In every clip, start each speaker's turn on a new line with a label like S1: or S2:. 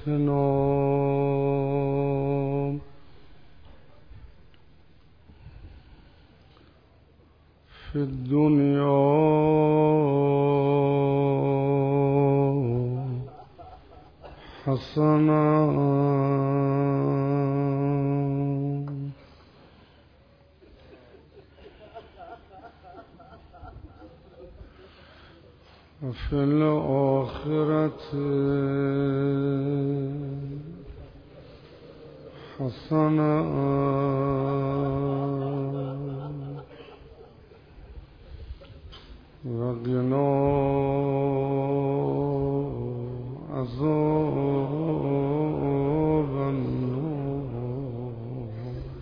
S1: اجتناب في الدنيا حسنة وفي الآخرة حسنة وقنا عذاب النار.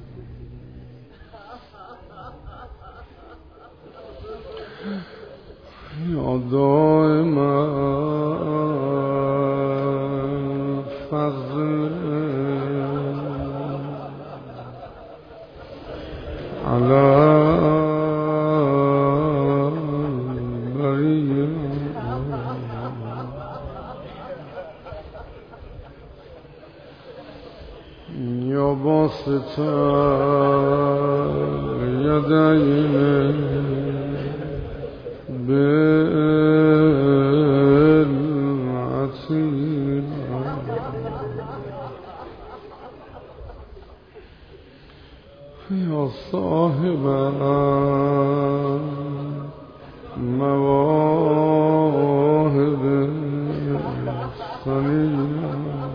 S1: يا دائم فضل على يا باسط يدين بالعتيق يا صاحب مواهب الصنيع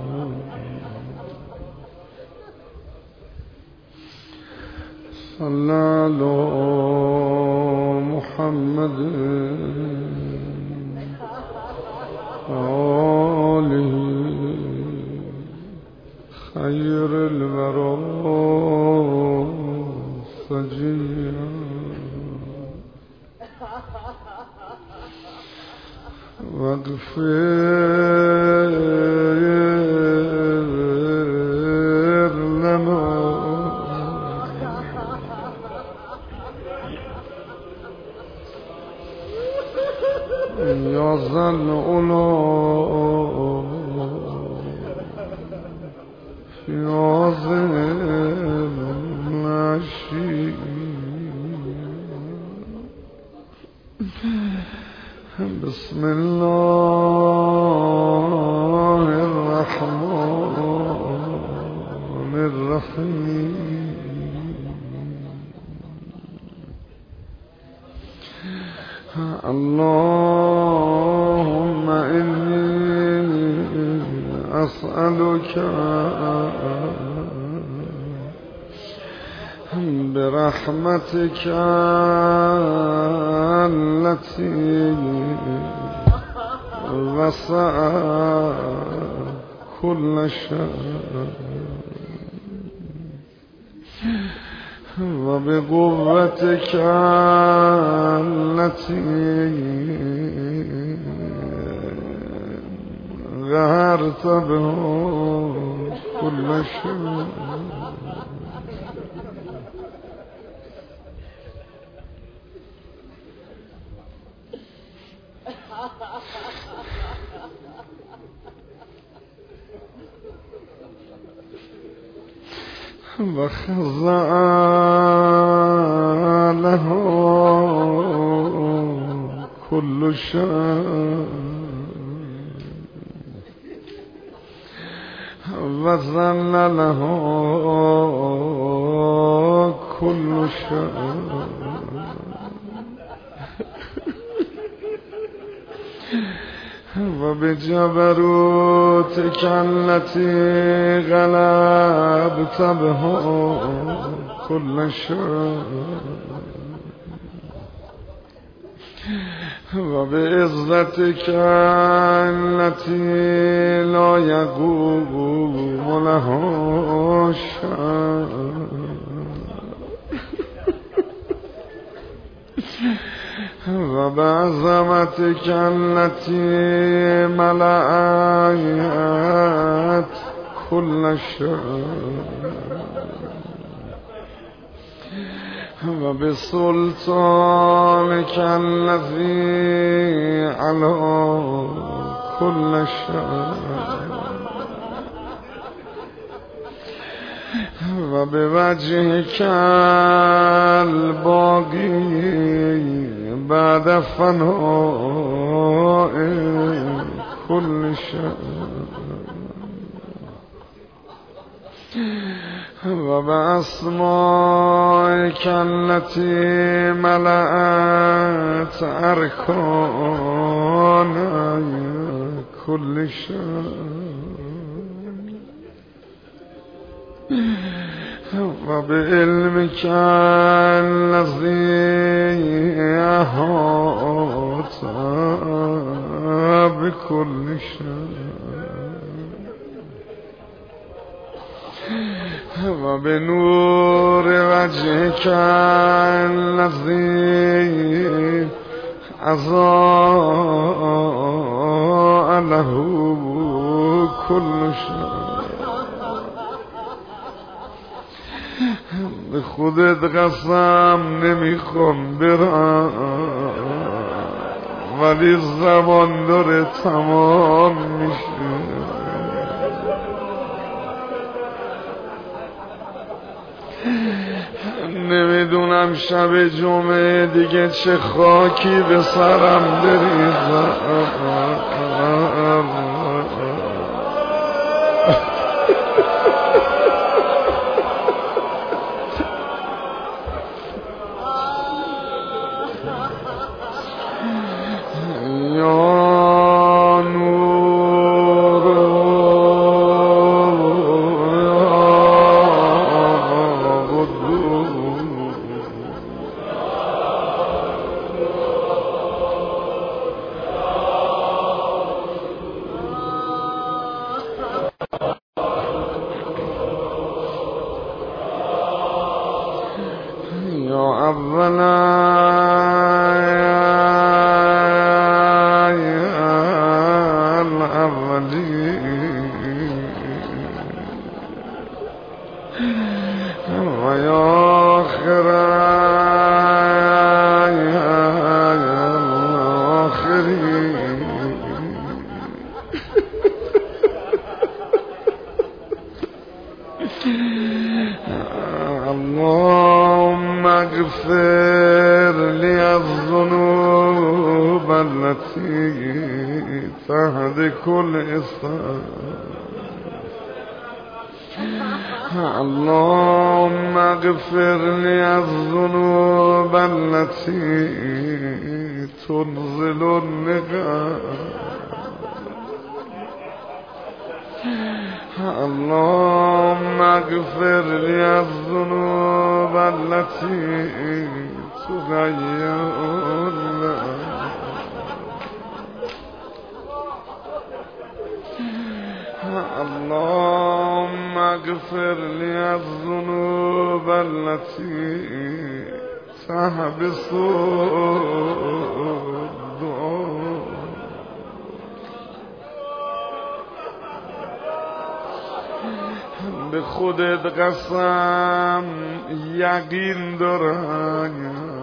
S1: صلى على محمد آله خير الورى سجيا واغفر لنا يا ذا العلا في عظيم العشي بسم الله الرحمن الرحيم. اللهم إني أسألك برحمتك التي وسعت كل شيء وبقوتك التي غهرت به كل شيء وخضع له كل شيء وذل له كل شيء وبجبروتك التي غلبت به كل شيء وبعزتك التي لا يقوم له شيء وبعظمتك التي ملأت كل شيء وبسلطانك الذي على كل شيء و به وجه کل باقی بعد فناء کل شأن و به اسمائک التي ملأت ارکان کل شأن و به علمک الذی احاط بكل شأن و به نور وجهک الذی اضاء له كل شأن به خودت قسم نمیخوام برم ولی زبان داره تمام میشه. نمیدونم شب جمعه دیگه چه خاکی به سرم بریزم. اللهم اغفر لي الذنوب التي تهدك كل إصلاح. اللهم اغفر لي الذنوب التي تنزل النقام. اللهم اغفر لي الذنوب التي تغير اللهم اغفر لي الذنوب التي تحبس الدعاء. به خودت قسم یقین دارم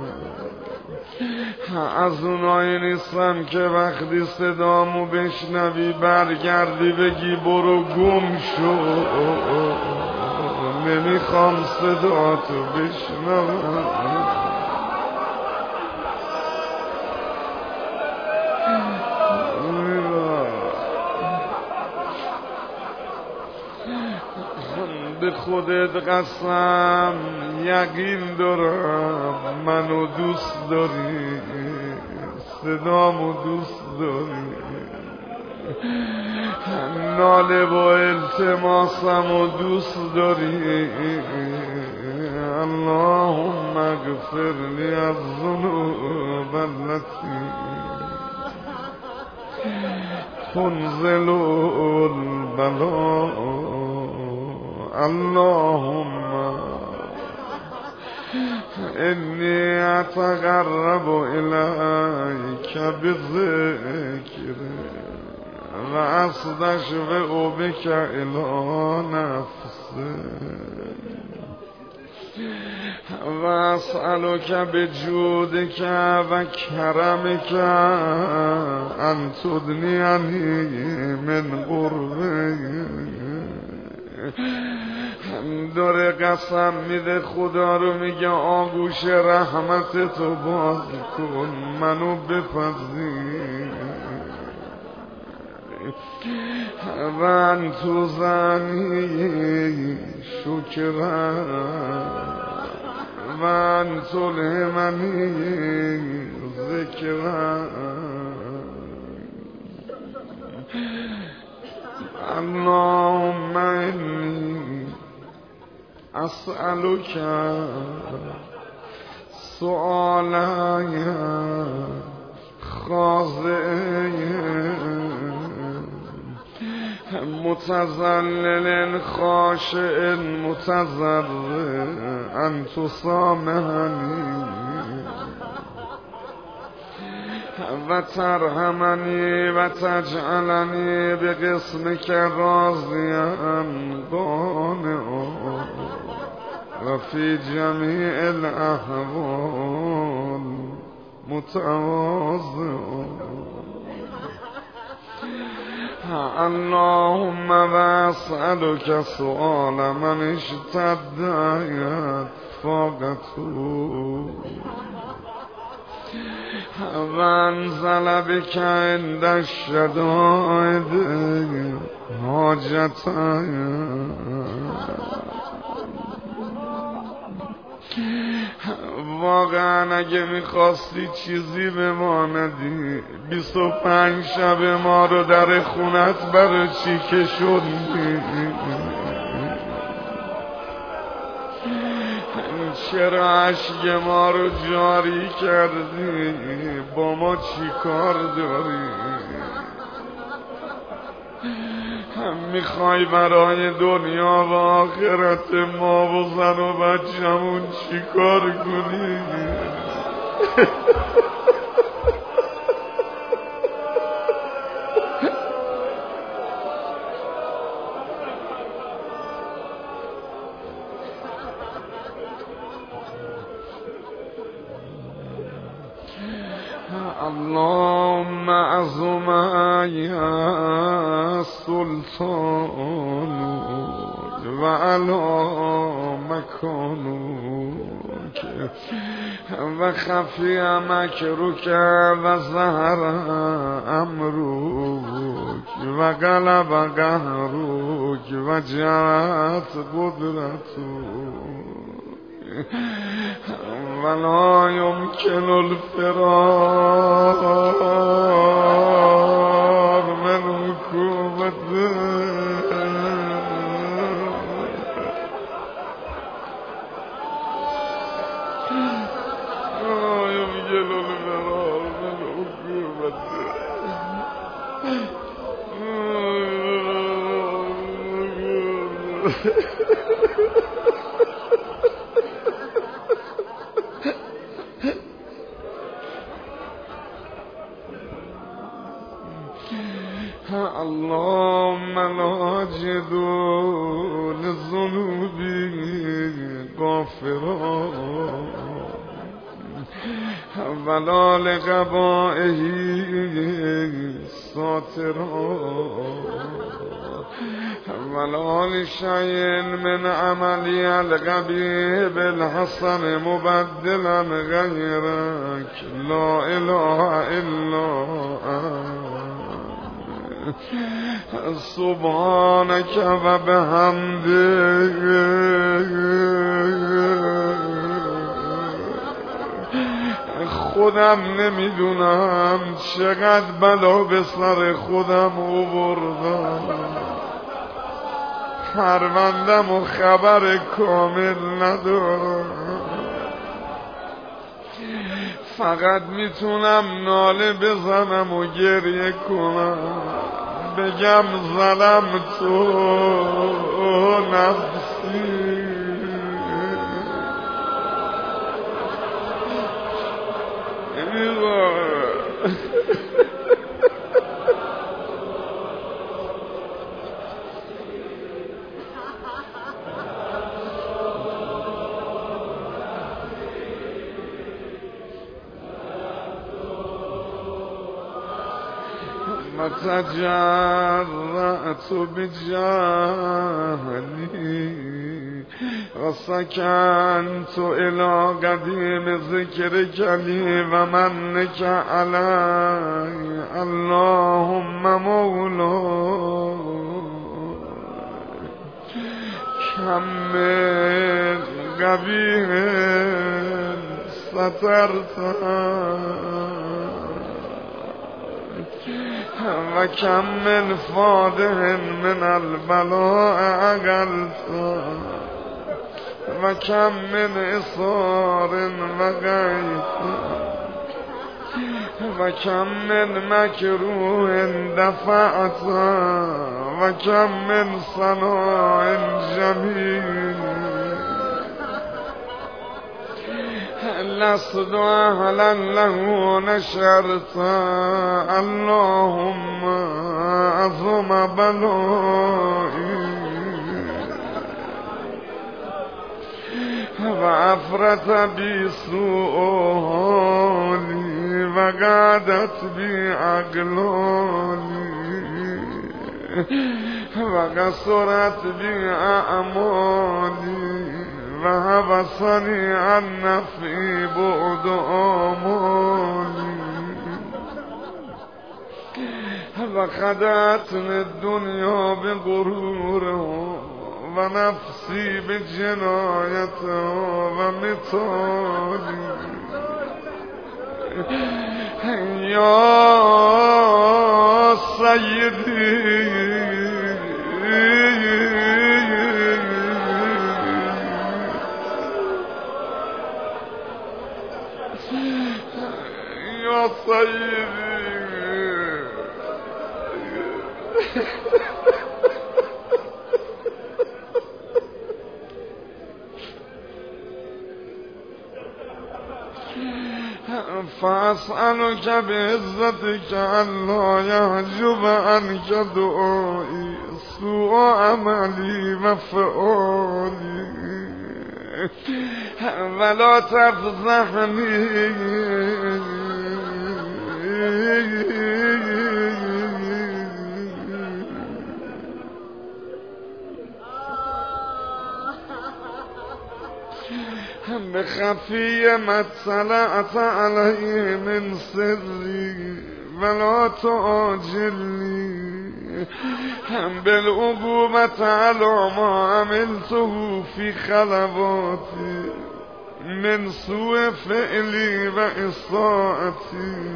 S1: از اونایی نیستم که وقتی صدامو بشنوی برگردی بگی برو گم شو. نمیخوام صداتو بشنوم. به خودت قسم یقین دارم منو دوست داری، صدامو دوست داری، ناله و التماسمو دوست داری. اللهم اغفر لي الذنوب التي تنزل البلاء. اللهم إني أتقرب إليك بالذكر وأستشفع بك إلى نفسي وأسألك بجودك وكرمك أن تدنيني من قربك داره قسم میده، خدا رو میگه آغوش رحمت تو باز کن، منو بپذیر. من تو زنی شکرم، من تو لمنی ذکرم. اللهم انی اسألک سؤالی خاضع متذلل خاشع متضرع ان تسامحنی و ترحمنی و تجعلنی به قسمک راضیا قانعا و فی جمیع الاحوال متواضعا. اللهم واسألك سؤال من اشتدت فاقته وانزل بك عند الشدائد حاجتا. واقعا اگه میخواستی چیزی به ما ندی 25 شب ما رو در خونت برای چی کشوندی؟ چرا عشق ما رو جاری کردی؟ با ما چی کار داری؟ میخوای برای دنیا و آخرت ما و زن و بچه‌مون چی کار کنی؟ اللهم عظم یا سلطان و علا مکانک و خفی مکرک و ظهر امرک و غلب قهرک و جرت قدرتک ولا يمكن الفرار من حكومته ولا يمكن الفرار من حكومته اللهم لا أجد لذنوبي غافرا ولا لقبائه ساترا ولا لشيء من عملي القبيح بالحسن مبدلا غيرك لا إله إلا أنت سبحانك و بحمدك خودم نمیدونم چقدر بلا به سر خودم آوردم، پروندم و خبر کامل ندارم، فقط میتونم ناله بزنم و گریه کنم، بگم ظلم تو نفسی. تجرأت بجهلي وسكنت إلى قديم ذكرك لي ومنك علي اللهم مولاي كم من قبيح سترت وكم من فاده من البلاء أقلت وكم من إصار وغيث وكم من مكروه دفعت وكم من صناع جميل لست أهلا له نشرت اللهم أظم بلائي وأفرت بي سوء حالي وقعدت بي عقلاني وقصرت بي أعمالي وحبسني عن نفعي بعد آمالي وخدعتني الدنيا بغرورها ونفسي بجنايتها ومثالي يا سيدي يا سيدي فأسألك بعزتك ألا يحجب عنك دعائي سوء عملي وفعالي ولا تفضحني بخفي ما اطلعت عليه من سري ولا تعاجلني بالعقوبة على ما عملته في خلواتي من سوء فعلي وإساءتي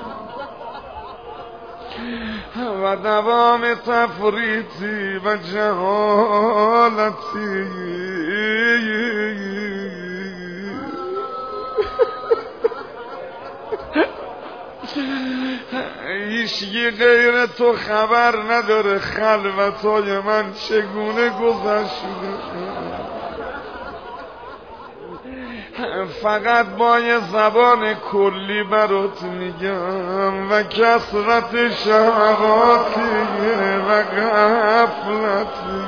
S1: ودوام تفريطي وجهالتي هیچی غیر تو خبر نداره خلوتای من چگونه گذشته فقط با یه زبان کلی برات میگم و کثرت شهواتی و غفلتی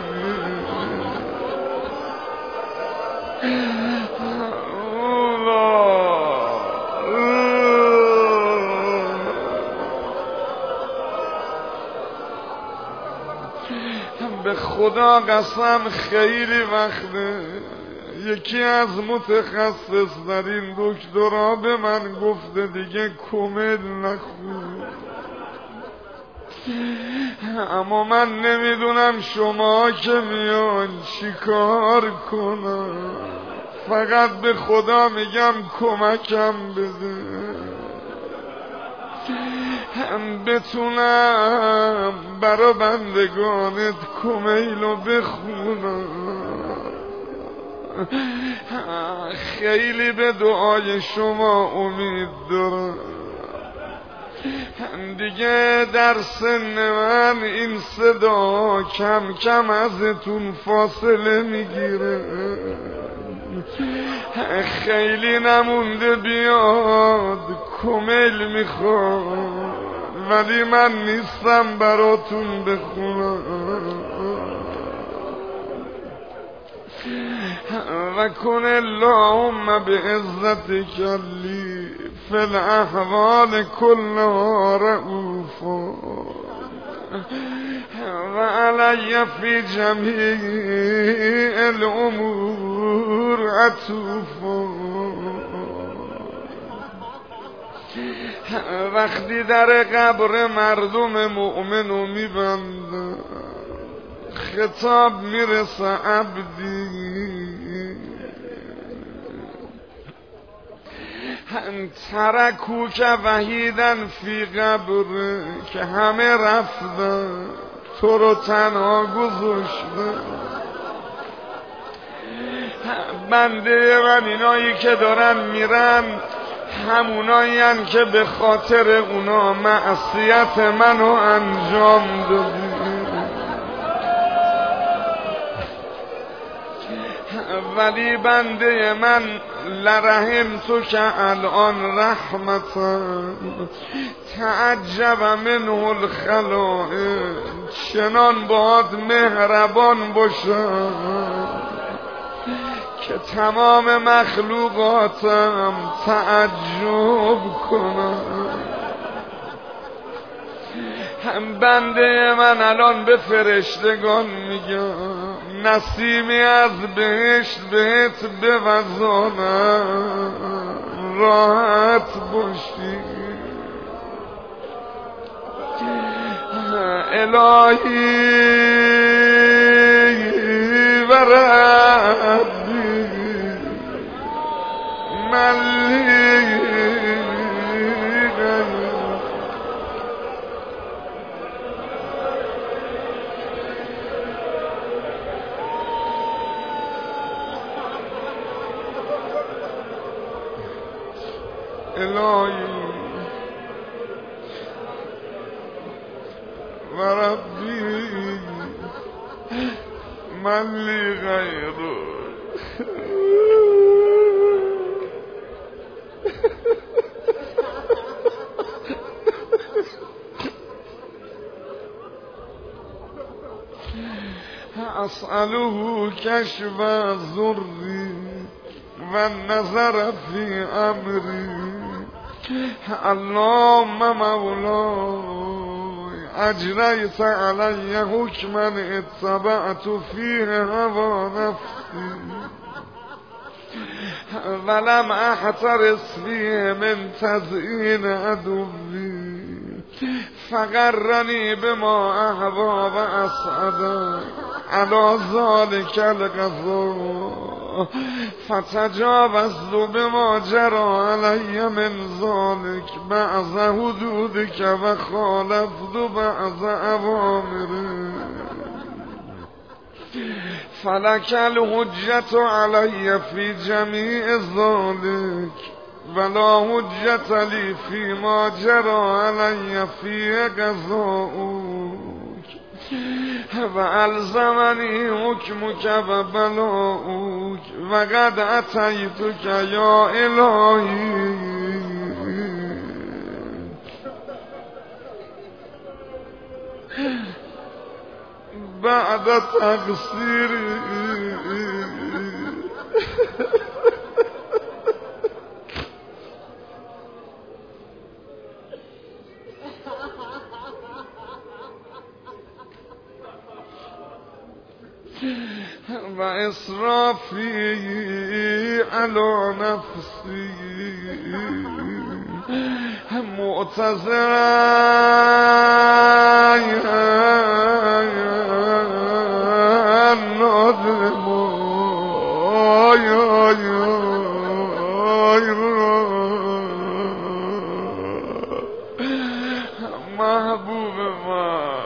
S1: به خدا قسم خیلی وقته یکی از متخصص در این دکترا به من گفته دیگه کمل نخون، اما من نمیدونم شما که میان چی کار کنم. فقط به خدا میگم کمکم بده هم بتونم برا بندگانت کمیلو بخونم. خیلی به دعای شما امید دارم. دیگه در سن من این صدا کم کم ازتون فاصله میگیره. خیلی نمونده بیاد کمیل میخوام، ولی من نیستم براتون بخونم. و کن اللهم بعزتک لی فی الاحوال کلها رؤوفا و علی فی جمیع الامور عطوف. وقتی در قبر مردم مؤمنو میبندن خطاب میرسه عبدی ترکو که وحیدن فی قبر، که همه رفتن تو رو تنها گذاشتن. بنده من اینایی که دارن میرن همونایی هن که به خاطر اونا معصیت منو انجام دادی. ولی بنده من لرحم تو که الان رحمتا تعجب منه الخلائق، چنان باید مهربان باشم که تمام مخلوقاتم تعجب کنم. هم بنده من الان به فرشتگان میگم نسیمی از بهشت بهت بوزانم راحت باشی. الهی و ربی ملی الهی و ربی من لی غیره. اسأله کشف ضری و نظر فی امری. اللهم مولاي اجریت علی حکما اتبعت فیه هوا نفسی ولم احترس فیه من تزیین عدوی فقرنی بما احبا و اسعدا علی ذلک القضا فتجاوزت بما جرى علی من ذلك بعض حدودك و خالفت بعض اوامرك فلك الحجة علی فی جمیع ذلك ولا حجة لی فيما جرى علی فی قضاؤك و الزمنی حکمک و بلاؤک و قد اتیتک یا الهی بعد تقصیری. و اسرافی علی نفسی معتذرا نادم محبوب من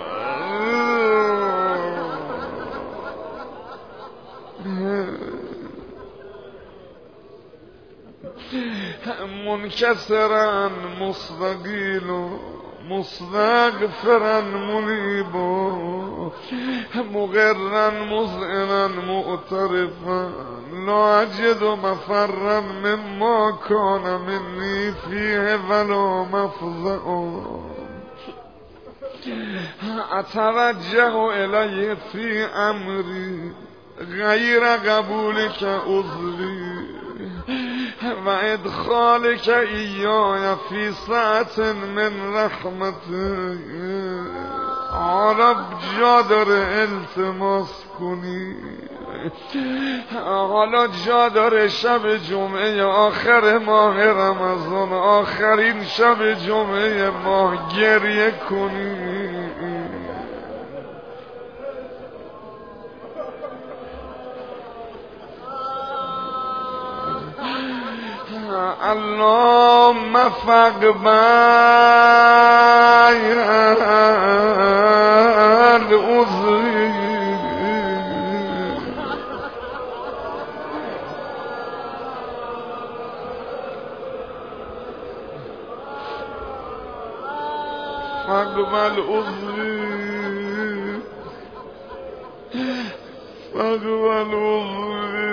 S1: منکسرا مستقیل مستغفرا منیبا مقرا مذعنا معترفا لا اجد مفرا مما کان منی فیه ولا مفزعا اتوجه الیه فی امری غیر قبولک عذری و ادخالک ایای فی ساعت من رحمتک حالا جا داره التماس کنی، حالا جا داره شب جمعه آخر ماه رمضان، آخرین شب جمعه ماه گریه کنی. اللهم فاقبل عذري، فاقبل عذري، فاقبل عذري.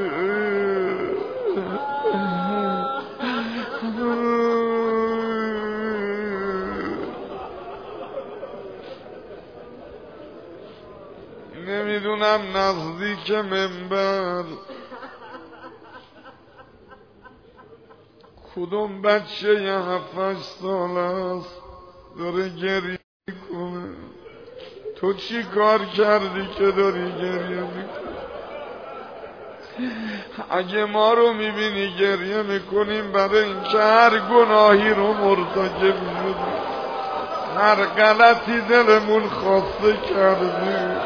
S1: نمیدونم نزدیک منبر کدوم بچه 7-8 ساله است داره گریه کنه. تو چی کار کردی که داری گریه میکنی؟ اگه ما رو میبینی گریه میکنیم برای اینکه هر گناهی رو مرتکب شدیم، هر غلطی دلمون خواسته کردیم.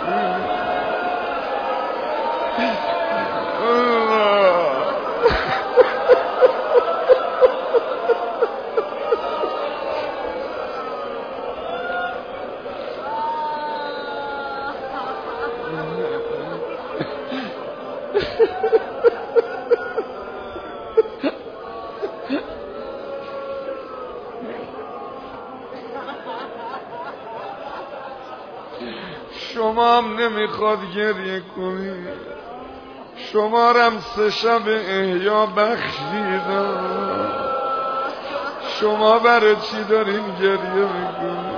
S1: شما هم نمیخواد گریه کنی، شما رم 3 شب احیا بخشیدم، شما برای چی دارین گریه میکنی؟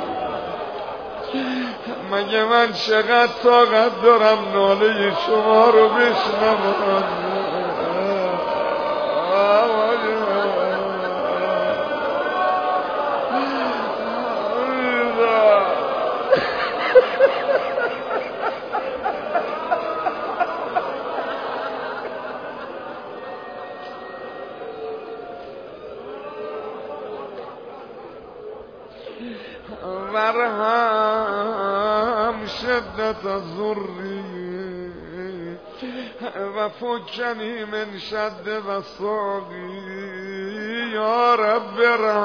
S1: مگه من چقدر طاقت دارم ناله شما رو بشنوم؟ ورحم شدت الضری و فکنی من شد و ساقی، یا رب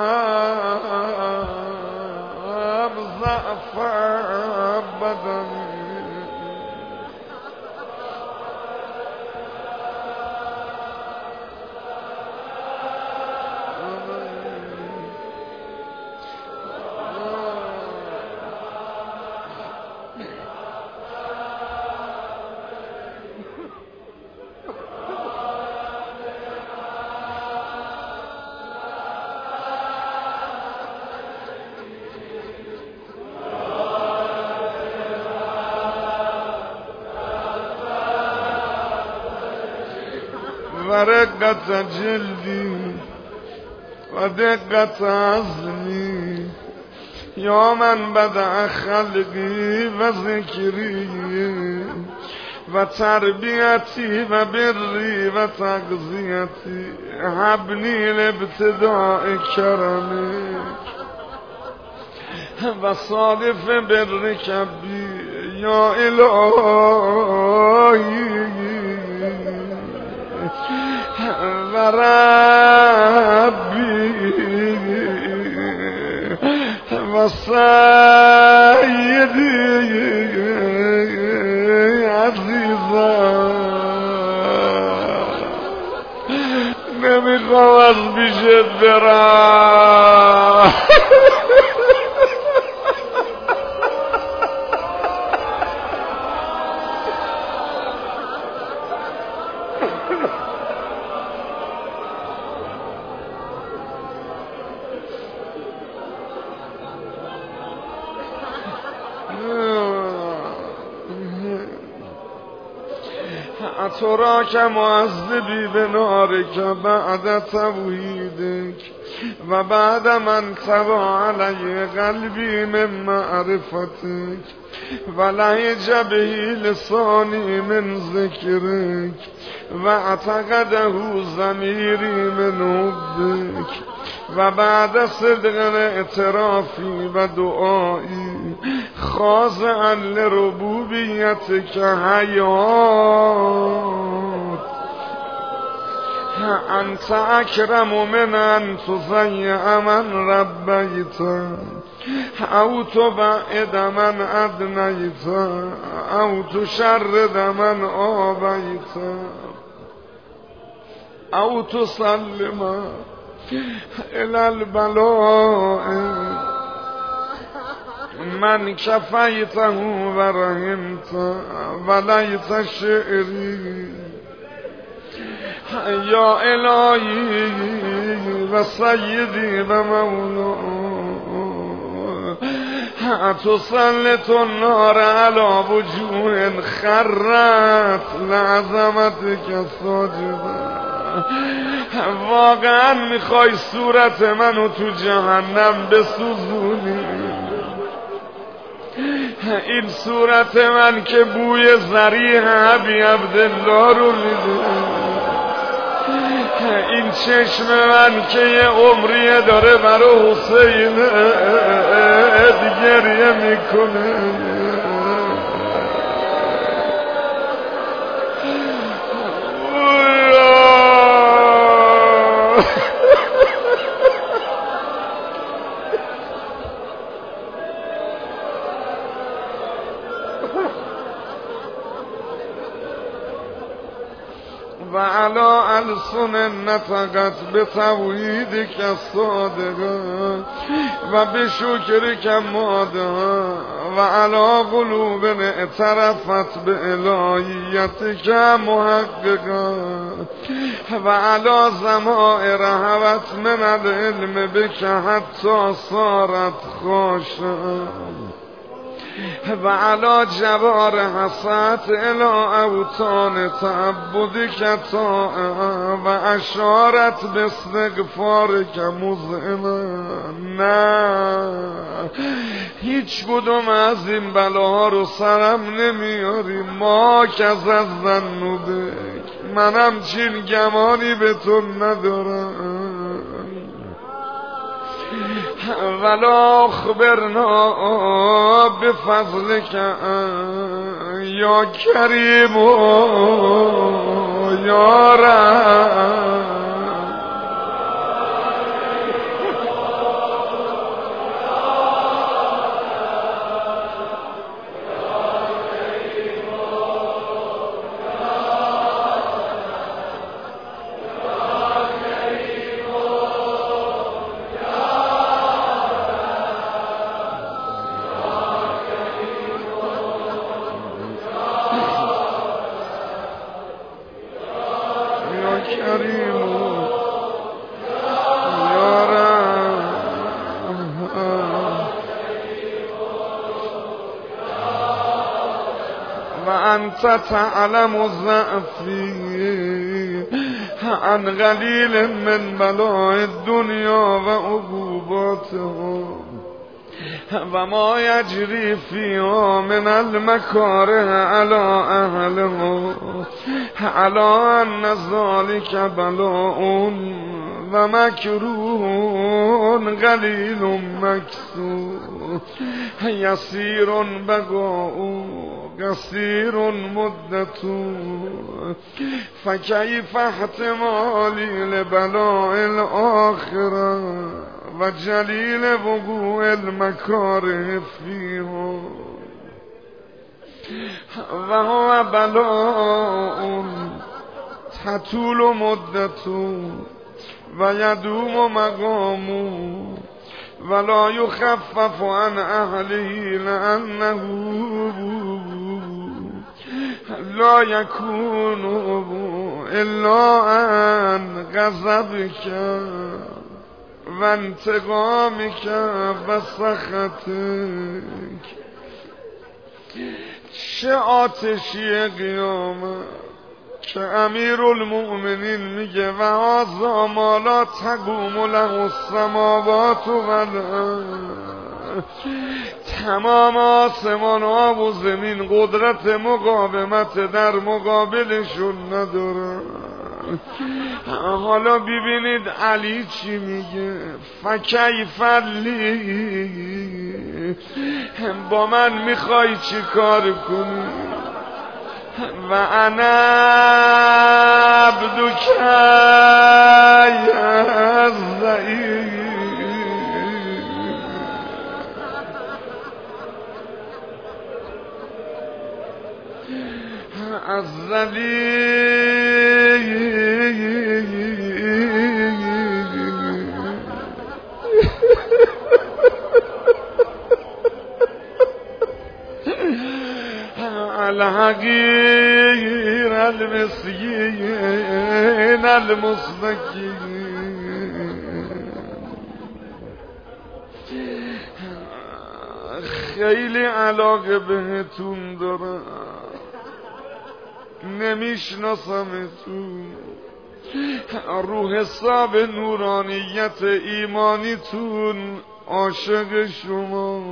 S1: ارحم ضعف بدنی. و رقت جلدی و دقت عزمی، یا من بدع خلقی و ذکری و تربیتی و بری و تغذیتی، حبنی لابتداء کرمک و صادف بر کبی، یا الهی و ربی و سیدی عزیزم. نمیخوام از پیشت برم. اتراک معذبی به نارک بعد توحیدک و بعد من تبا علی قلبی من معرفتک و لهج به لسانی من ذکرک و اعتقده ضمیری من حبک و بعد صدق اعترافی و دعایی خاضعا لربوبیتک حیات انت اکرم من ان تضیع من ربیت او تبعد من ادنیت او تشرد من آبیت او تسلم الى البلاء من کفیته و رحمت و لیت شعری یا الهی و سیدی و مولا تسلط النار على وجوه خرت لعظمتك ساجدا. واقعا میخوای صورت منو تو جهنم بسوزونی؟ این صورت من که بوی ضریح ابی عبدالله رو میده، این چشم من که یه عمریه داره برای حسین گریه میکنه، و علا السن نطقت بتوحیدک الصادقه و بشکرک مادها و علا قلوب اعترفت به الهیتک محققه و علا ضمائر هوت من العلم بک حتی صارت خاشعه و علا جوار حسات الى اوتان تعبدک طاعه و اشارت باستغفارک مذعنه. نه، هیچ کدوم از این بلاها رو سرم نمیاری. ما کز از ذنوبک، منم چین گمانی به تو ندارم. ولا خبرنا بفضلك یا کریم یا رحیم. انت تعلم ضعفی عن قلیل من بلاء الدنیا و عقوباتها و ما یجری فیها من المکاره علی اهلها علی ان ذلک بلاء و مکروه قلیل مکسور یسیر بقاء قصیر مدت فکیف احتمالی لبلاء الاخره و جلیل وقوع المکاره فیها و هو بلاء تطول مدت و یدوم مقام ولا یخفف عن اهله لانه لا یکون الا عن غضبک و انتقامک و سخطک. چه آتشی قیامت، که امیرالمؤمنین میگه و هذا ما لا تقوم له السماوات والارض، تمام آسمان ها و زمین قدرت مقاومت در مقابلشون نداره. حالا ببینید علی چی میگه، فکیف لی، با من میخوای چی کار کنی؟ و انا عبدک الضعیف، الحقیر المسکین المسکین. خیلی علاقه بهتون دارم، نمیشناسمتون، رو حساب نورانیت ایمانیتون عاشق شما.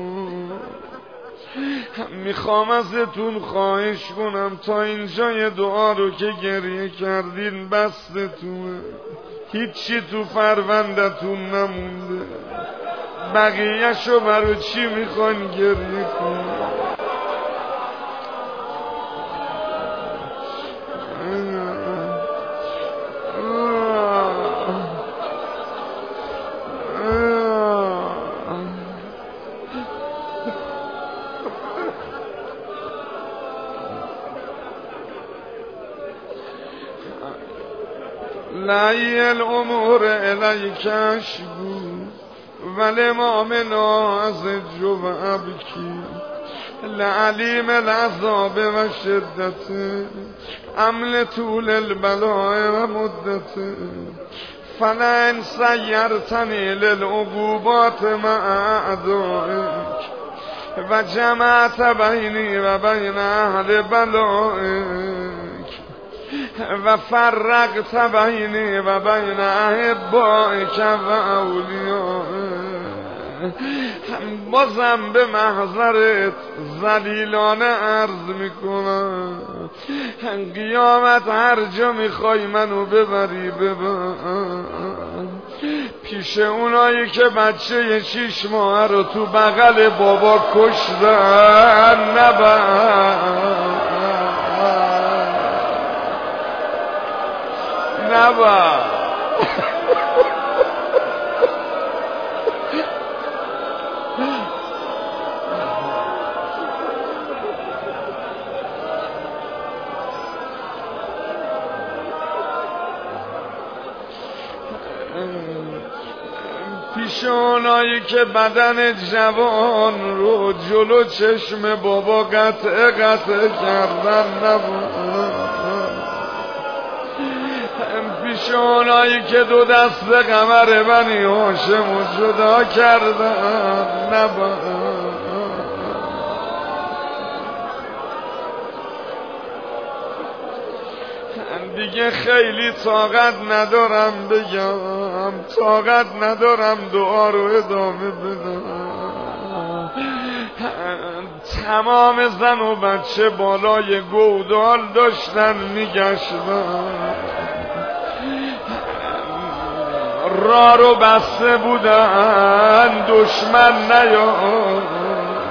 S1: میخوام ازتون خواهش کنم تا اینجای دعا رو که گریه کردین بستتونه، هیچی تو فروندتون نمونده، بقیه‌شو برای چی میخوان گریه کنن؟ لای الامور الیک اشکو ولامام نازج و ابکی، لعلیم العذاب و شدت عمل طول البلاء و مدت، فلن سیرتنی للعقوبات مع اعدائک و جمعت بینی و بین اهل بلائک و فرقت بینی و بین احبائک و اولیائک. بازم به محضرت ذلیلانه عرض میکنم، قیامت هر جا میخوای منو ببری ببر، پیش اونایی که بچه 6 ماه رو تو بغل بابا کشتن نبر. پیش اونایی که بدن جوان رو جلو چشم بابا قطع کردن نبود، پیش اونایی که 2 دست قمر بنی هاشم جدا کردن نبود. دیگه خیلی طاقت ندارم بگم، طاقت ندارم دعا رو ادامه بدم. تمام زن و بچه بالای گودال داشتن میگشتن، راه رو بسته بودن دشمن نیاد،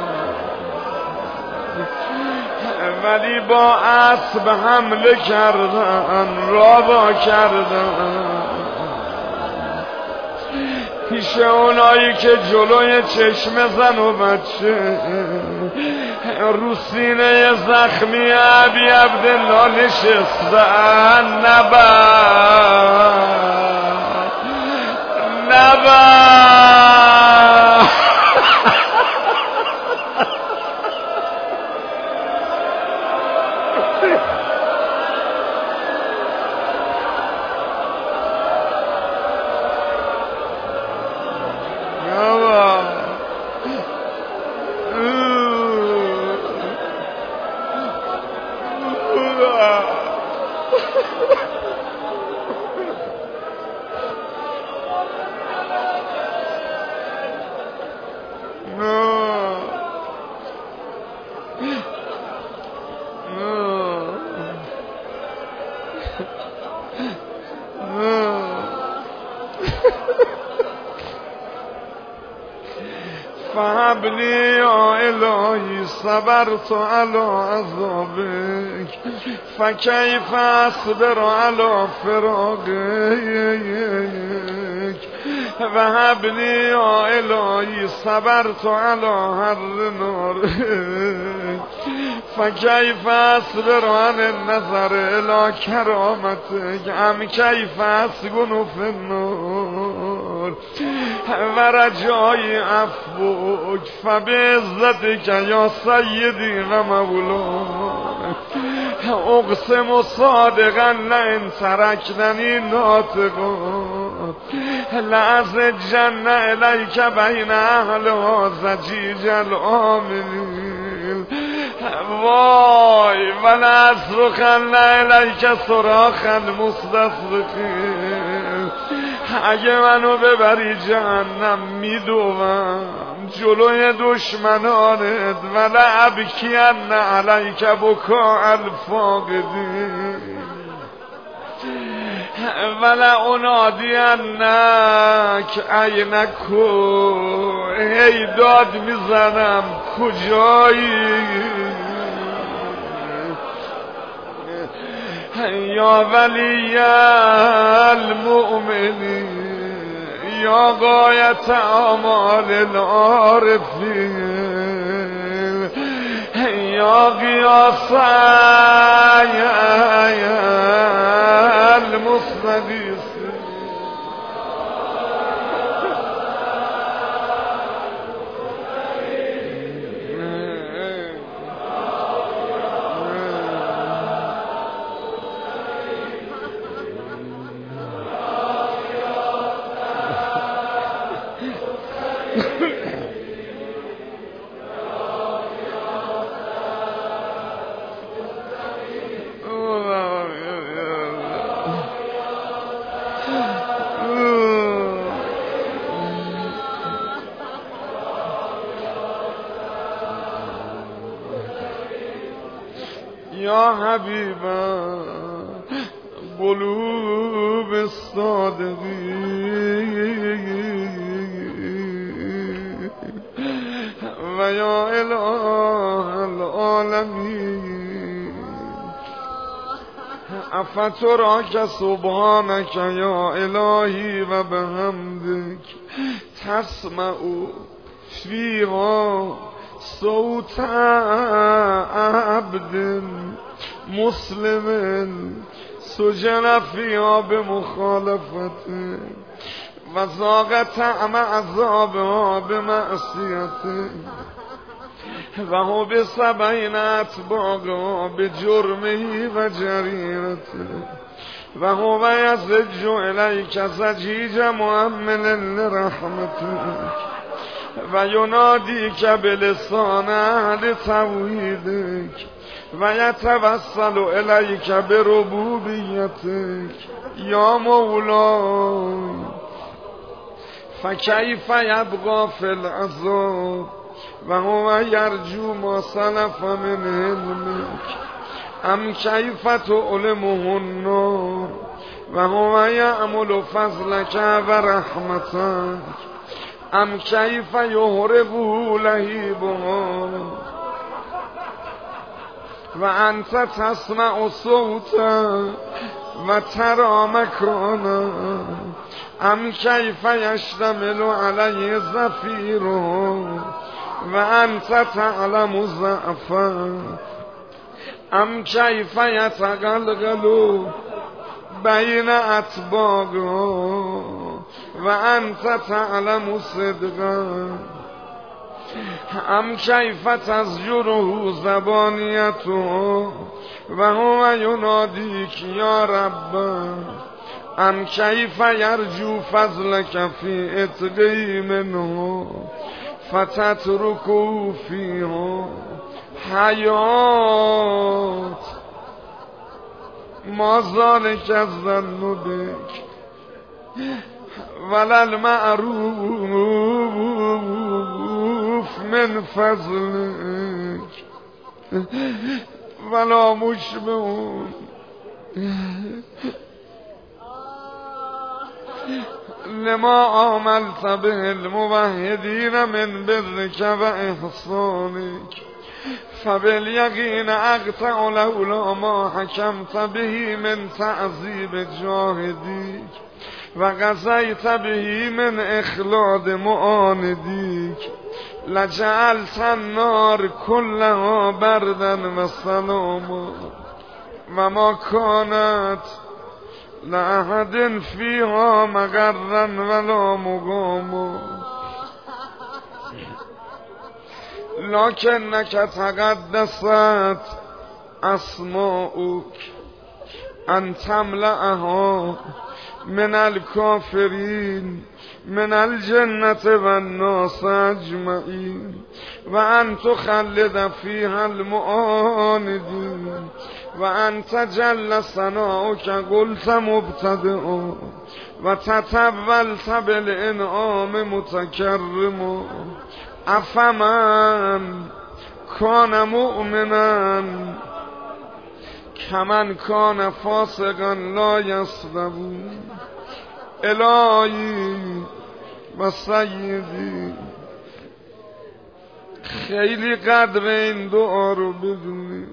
S1: ولی با اسب حمله کردن، راه کردن. پیش اونایی که جلوی چشم زن و بچه رو سینه زخمی ابی عبدالله نشستن نبر فهبني يا إلهي صبرت على عذابك فكيف أصبر على فراقك وهبني يا إلهي صبرت على حر نارك فكيف أصبر عن النظر إلى كرامتك أم كيف أسكن في النار ورجاء عفوك فبعزتك يا سيدي ومولاي اقسم صادقا لئن تركتني ناطقا لأزجن إليك بين أهلها زجيج الآمنين وای ولأصرخن إليك صراخ المستصرخين اگه منو ببری جهنم میدوم جلوی دشمنانت ولأبکین علیک بکاء الفاقدین ولأنادینک اینکو هی داد میزنم کجایی یا ولی المؤمنین یا غایت آمال العارفین یا قیاس المستغیثین یا حبیبا قلوب الصادقین و یا اله العالمین افتراک سبحانک یا الهی و بحمدک تسمع فیها صوت عبد مسلم سجن فيها بمخالفته وذاق طعم عذابها بمعصيته وهو بسبعين أطباقها بجرمه وجريرته وهو يزج إليك زجيج مؤمل لرحمتك ويناديك بلسان أهل توحيدك ويتوسل إليك بربوبيتك يا مولاي فكيف يبقى في العذاب وهو يرجو ما سلف من علمك أم كيف تعلمه النار وهو يأمل فضلك ورحمتك أم كيف يهربه لهيبها وأنت تسمع صوتا وترى مكانا أم كيف يشتمل عليه زفيره وأنت تعلم ضعفا أم كيف يتغلغل بين أطباقه وأنت تعلم صدقا أم كيف تزجره زبانيته وهو يناديك يا رب أم كيف يرجو فضلك في إتقي منه فتتركه فيه حياة ما ذلك الظن بك ولا المعروف من فضلك ولا مشبه لما عملت به الموحدين من برك وإحسانك فباليقين أقطع لولا ما حكمت به من تعذيب جاهديك وقضيت به من إخلاد معانديك لجعلت النار كلها بردا وسلاما وما كانت لأحد فيها مغرا ولا مقاما لكنك تقدست أسماؤك أن تملأها من الكافرين من الجنة والناس أجمعين وأن تخلد فيها المعاندين وأن تجل ثناؤك قلت مبتدئا وتتولت بالإنعام متكرما أفمن كان مؤمنا كمن كان فاسقا لا يستوون الهی و سیدی خیلی قدر این دعا رو بدونی.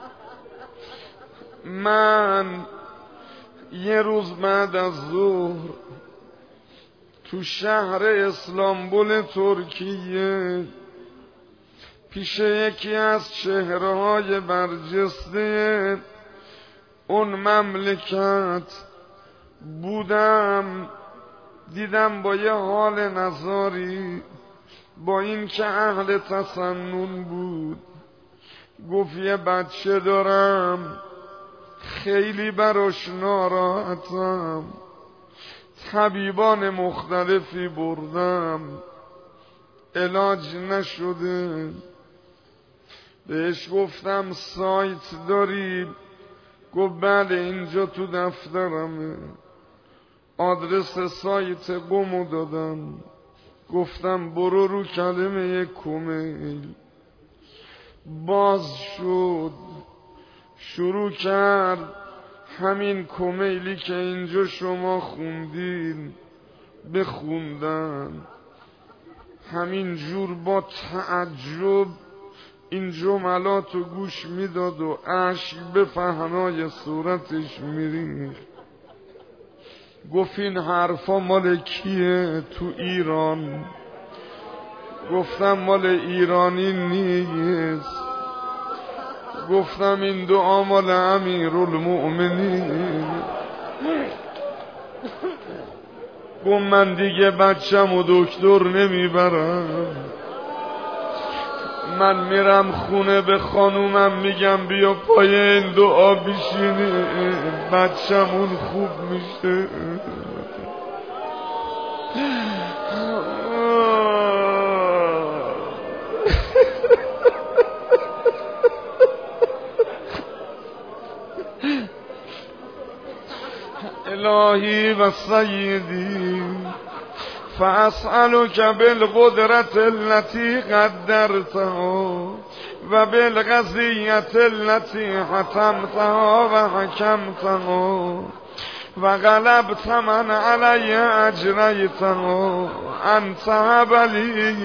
S1: من یه روز بعد از ظهر تو شهر اسلامبول ترکیه پیش یکی از چهره‌های برجسته اون مملکت بودم، دیدم با یه حال نزاری، با این که اهل تسنن بود، گفت یه بچه دارم خیلی براش ناراحتم، طبیبان مختلفی بردم علاج نشده. بهش گفتم سایت داری؟ گفت بله اینجا تو دفترمه. آدرس سایت گمو دادم، گفتم برو رو کلمه کومیل. باز شد شروع کرد همین کومیلی که اینجا شما خوندین بخوندن، همین جور با تعجب این جملات رو گوش میداد و اشک به پهنای صورتش میریخت. گفت این حرفا مال کیه تو ایران؟ گفتم مال ایرانی نیست، گفتم این دعا مال امیرالمؤمنین. گفت من دیگه بچم و دکتر نمیبرم، من میرم خونه به خانومم میگم بیا پای این دعا بشینی بچمون خوب میشه. الهی و سیدی فاسألك بالقدرة التي قدرتها و بالقضية التي حتمتها و حكمتها و غلبت من علي اجريتها ان تهب لي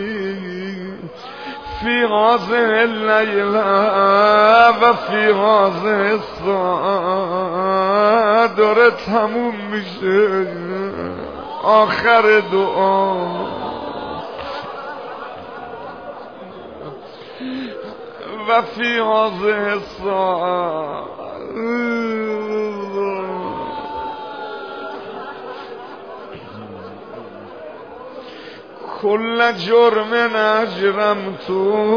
S1: في هذه الليلة و في هذه الساعة. داره تموم میشه، آخر دعا. و فی هذه الساعة کل جرم اجرمت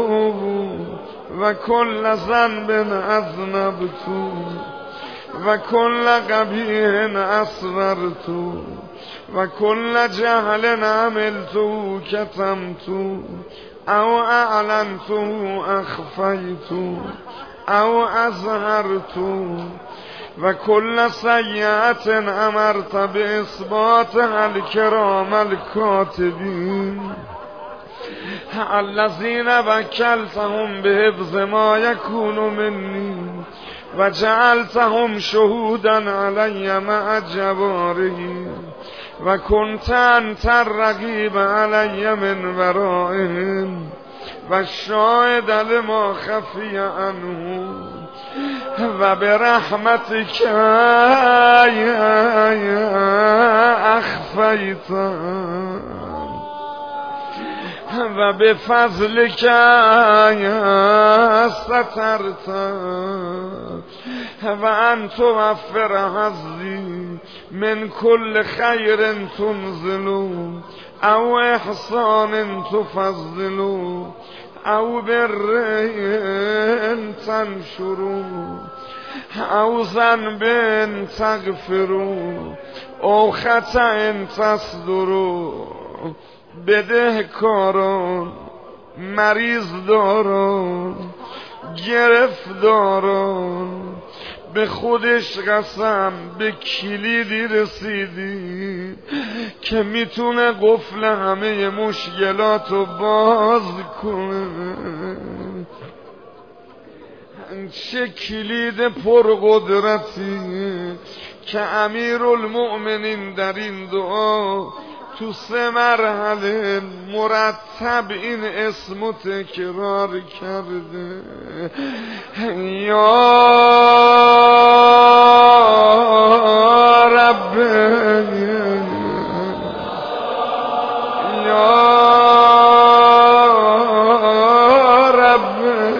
S1: و کل ذنب اذنبت و کل قبیح اسررت و کل جهل عملت کتمت او اعلنت اخفیت او اظهرت و کل سیئت امرت به اثبات الکرام الکاتبین الذین وکلتهم به حفظ ما یکون منی و جعلتهم شهودا علی مع جوارهم و کنت انت الرقیب علی من ورائهم و شاهد لما خفی عنه و برحمتک اخفیت و بفضلک سترت و ان توفر حظی من کل خیر تنزل او احسان تفضل او بر تنشر او ذنب تغفر او خطأ تصدر بدهکاران مریض داران گرفتاران به خودش قسم به کلیدی رسیدی که میتونه قفل همه مشکلاتو باز کنه. چه کلید پرقدرتی که امیرالمؤمنین در این دعا تو 3 مرحله مرتب این اسمو تکرار کرده. یا رب یا رب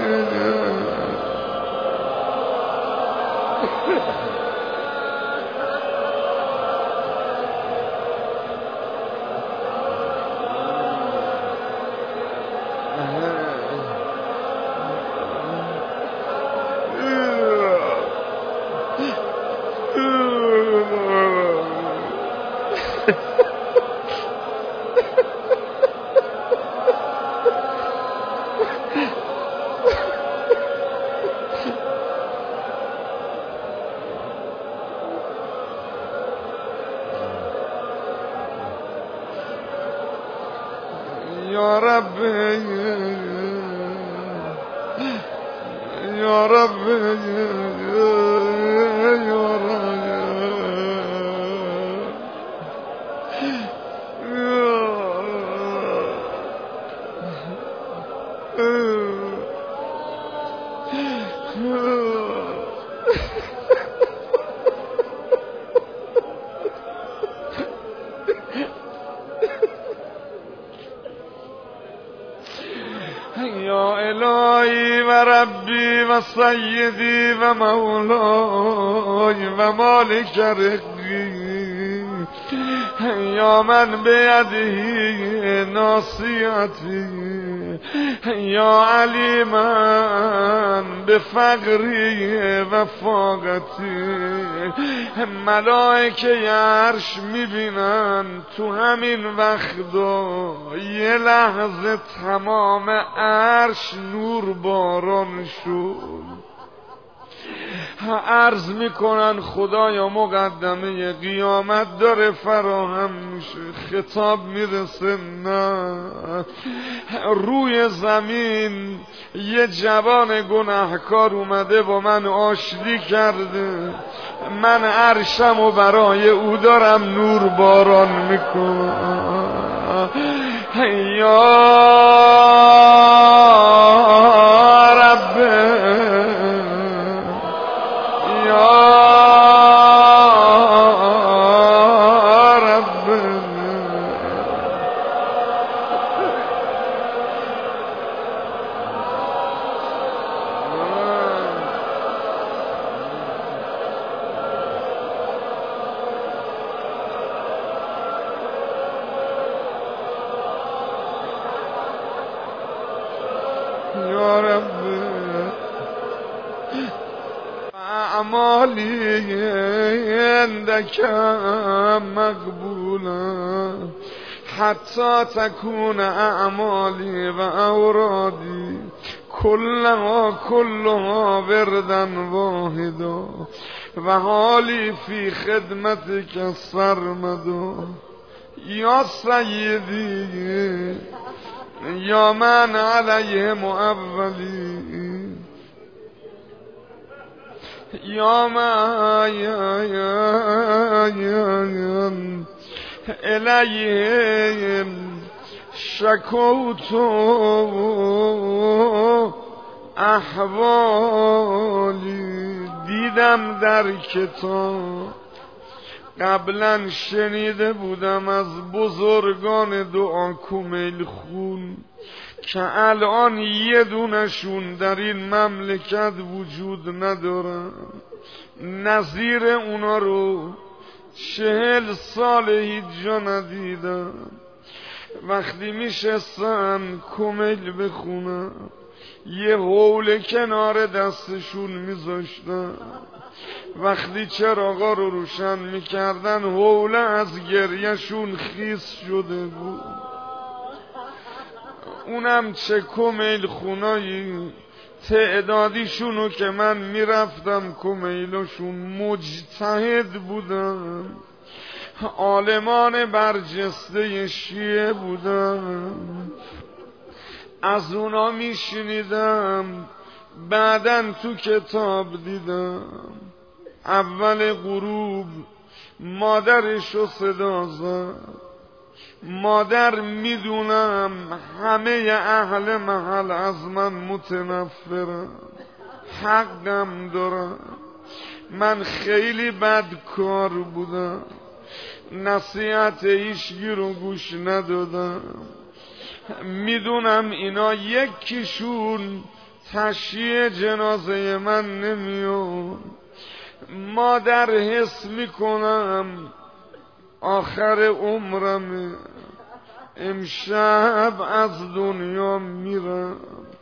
S1: یا رب یا رب یا الهی و ربی و سیدی و مولای و مالک رقی یا من بیده ناصیتی یا علیمن بفقری و فاقتی. ملائکه عرش میبینن تو همین وقتا یه لحظه تمام عرش نور باران شد. عرض میکنن خدایا مقدمه قیامت داره فراهم میشه. خطاب میرسه نه، روی زمین یه جوان گناهکار اومده با من آشتی کرده، من عرشم و برای او دارم نور باران میکنم. یا رب یا رب اعمالی عندک مقبولا حتی تکون اعمالی و اورادی کلها وردن واحدا و حالی فی خدمتک سرمدا یا سیدی یا من علیه معولی یا من الیه شکوت احوالی. دیدم در کتاب قبلا شنیده بودم از بزرگان دعا کمیل خون که الان یه دونشون در این مملکت وجود ندارن، نظیر اونا رو 40 سال هیچ جا ندیدم. وقتی میشستن کمیل بخونن یه حول کنار دستشون میذاشتن، وقتی چراغا رو روشن میکردن حوله از گریهشون خیس شده بود. اونم چه کمیل خونایی تعدادیشونو که من میرفتم کمیلشون مجتهد بودن، عالمان برجسته شیعه بودن. از اونا میشنیدم، بعدن تو کتاب دیدم اول غروب مادرشو صدا زد. مادر میدونم همه اهل محل از من متنفرن، حقم دارم، من خیلی بدکار بودم، نصیحت هیچکی رو گوش ندادم. میدونم اینا یکیشون تشییع جنازه من نمیاد. مادر حس میکنم آخر عمرم، امشب از دنیا میرم.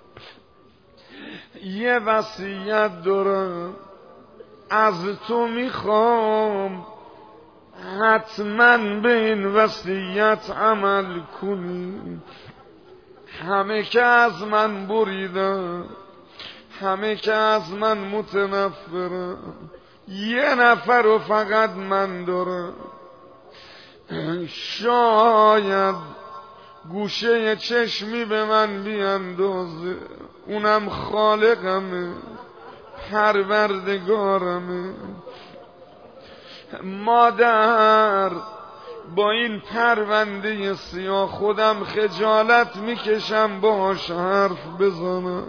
S1: یه وصیت دارم از تو، میخوام حتما به این وصیت عمل کنی. همه که از من بریدن، همه که از من متنفرن، یه نفر رو فقط من دارم. شاید گوشه چشمی به من بیاندازه، اونم خالقمه، پروردگارمه. مادر با این پرونده سیاه خودم خجالت میکشم باهاش حرف بزنم.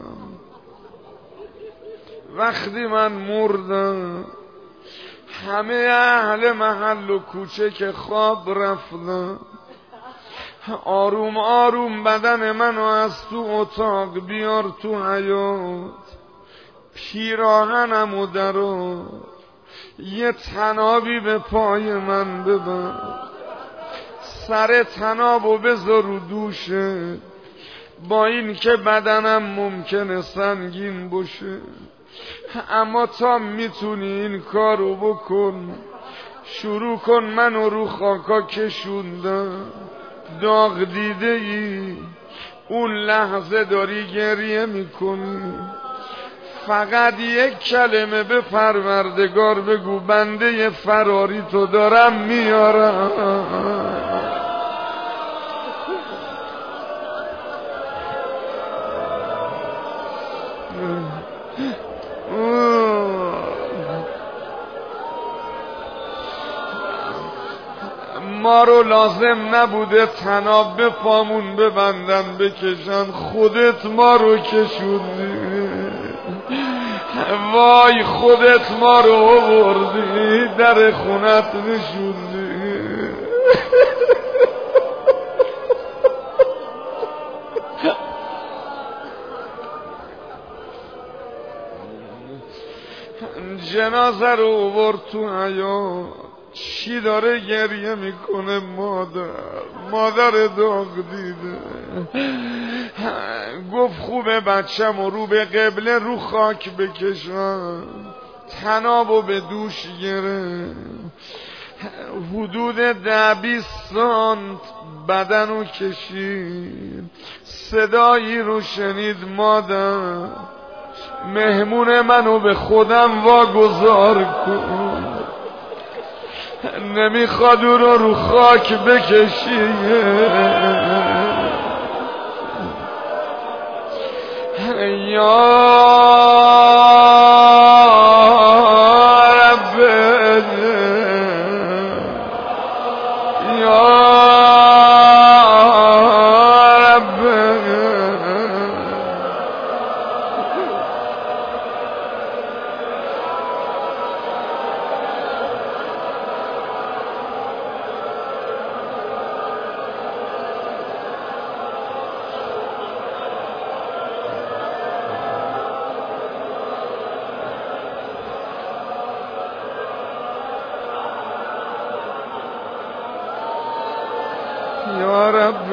S1: وقتی من مردم همه اهل محل و کوچه که خواب رفتن، آروم آروم بدن منو از تو اتاق بیار تو حیاط، پیراهنم و درو یه تنابی به پای من ببند، سر تنابو بذار رو دوشه، با این که بدنم ممکنه سنگین باشه اما تا میتونی این کارو بکن. شروع کن. منو رو خاکا کشوندن، داغ دیده ای، اون لحظه داری گریه میکنی. فقط یک کلمه به پروردگار بگو بنده فراری تو دارم میارم. ما رو لازم نبوده تناب به پامون ببندن بکشن، خودت ما رو کشوندی. وای خودت ما رو آوردی در خونت نشوندی. جنازه رو آورد تو حیاط. چی داره گریه میکنه؟ مادر داغ دیده. گفت خوبه بچم و رو به قبله رو خاک بکشم. تنابو به دوش گرفت. حدود 10-20 سانت بدنو کشید، صدایی رو شنید: مادر، مهمون منو به خودم واگذار کن، نمیخواد او رو خاک بکشی. یا رب، یا رب، یا رب.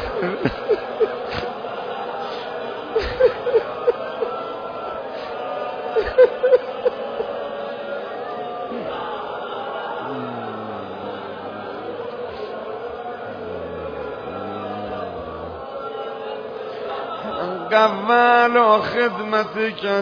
S1: قول خدمتك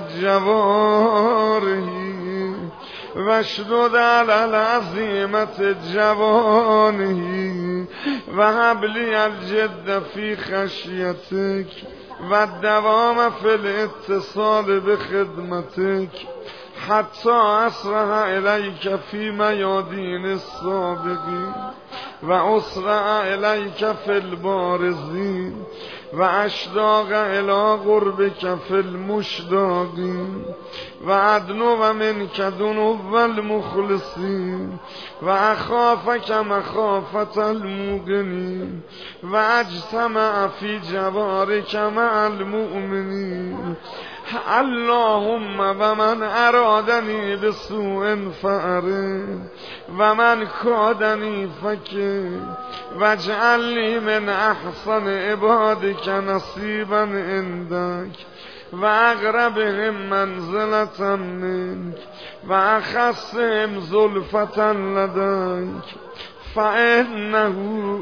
S1: جوارحي واشدد على العزيمة جوانحي وهب لي الجد في خشيتك والدوام في الاتصال بخدمتك حتى أسرع إليك في ميادين السابقين وأسرع إليك في البارزين وأشتاق إلى قربك في المشتاقين وأدنو منك دنو المخلصين وأخافك مخافة الموقنين وأجتمع في جوارك مع المؤمنين. اللهم ومن أرادني بسوء فأرد ومن كادني فكد واجعلني من أحسن عبادك نصيبا عندك وأقربهم منزلة منك وأخصهم زلفة لديك فإنه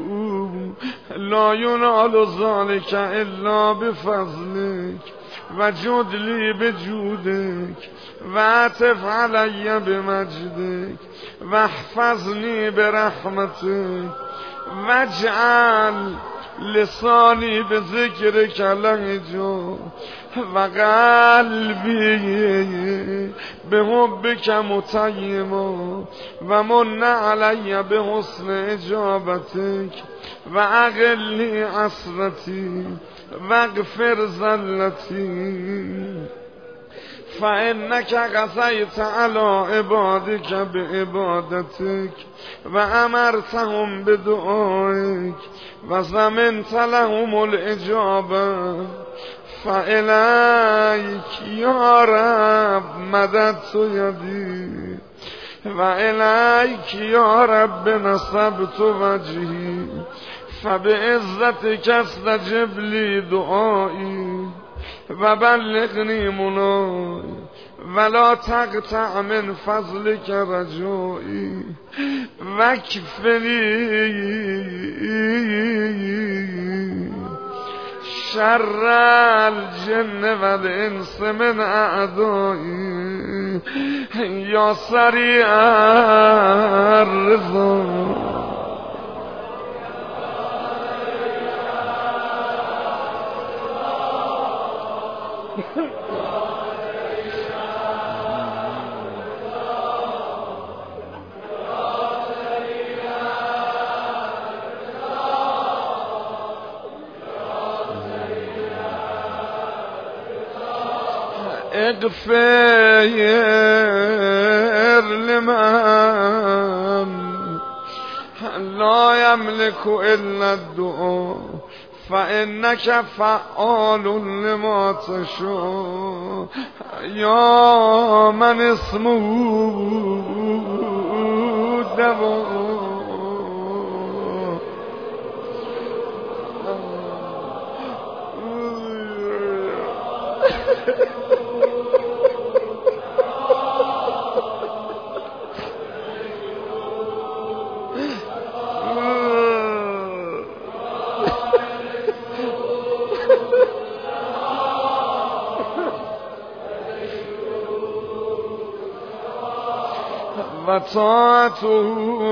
S1: لا ينال ذلك إلا بفضلك وجد لي بجودك وعطف علي بمجدك واحفظني برحمتك واجعل لساني بذكرك لهجا وقلبي بحبك متيما ومن علي بحسن إجابتك وأغلي عسرتي واغفر زلتي فإنك غزيت على عبادك بعبادتك وأمرتهم بدعائك وزمنت لهم الإجابة فإليك يا رب مددت يدي وإليك يا رب نصبت وجهي فبعزتك استجب لي دعائي وبلغني مناي ولا تقطع من فضلك رجائي واكفني شر الجن والإنس من أعدائي يا سريع الرضا. اغفر لمن لا يملك إلا الدعاء فإنك فعال لما تشاء يا من اسمه دواء. و طاعته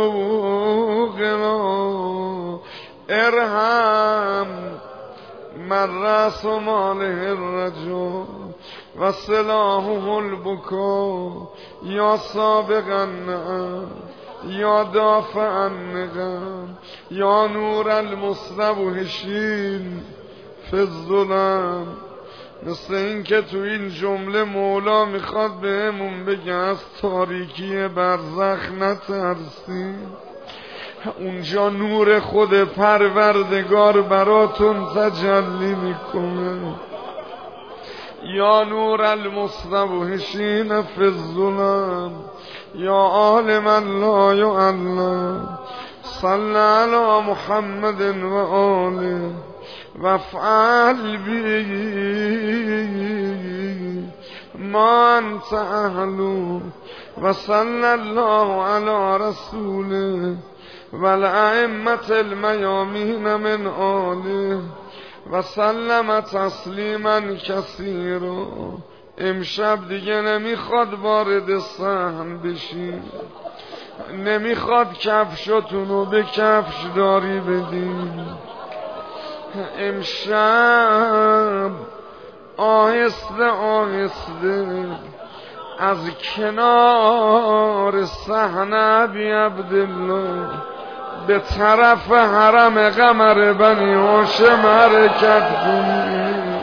S1: غنا ارحم من رأس ماله الرجل و سلاحه البکا یا سابقا یا دافعا نقم یا نور المستوحشین فی الظلم. مثل این که تو این جمله مولا میخواد بهمون بگه از تاریکی برزخ نترسید، اونجا نور خود پروردگار براتون تجلی میکنه. یا نور المستوحشین فی الظلم یا عالما لا یعلم صل علی محمد و آله وافعل بی ما انت اهلو و صلی الله علی رسوله و الائمة المیامین من آله و سلم تسلیما کثیرا. امشب دیگه نمیخواد وارد صحن بشین، نمیخواد کفشاتونو به کفش داری بدین. امشب آهسته آهسته از کنار صحنه ابی عبدالله به طرف حرم قمر بنی هاشم حرکت کنید.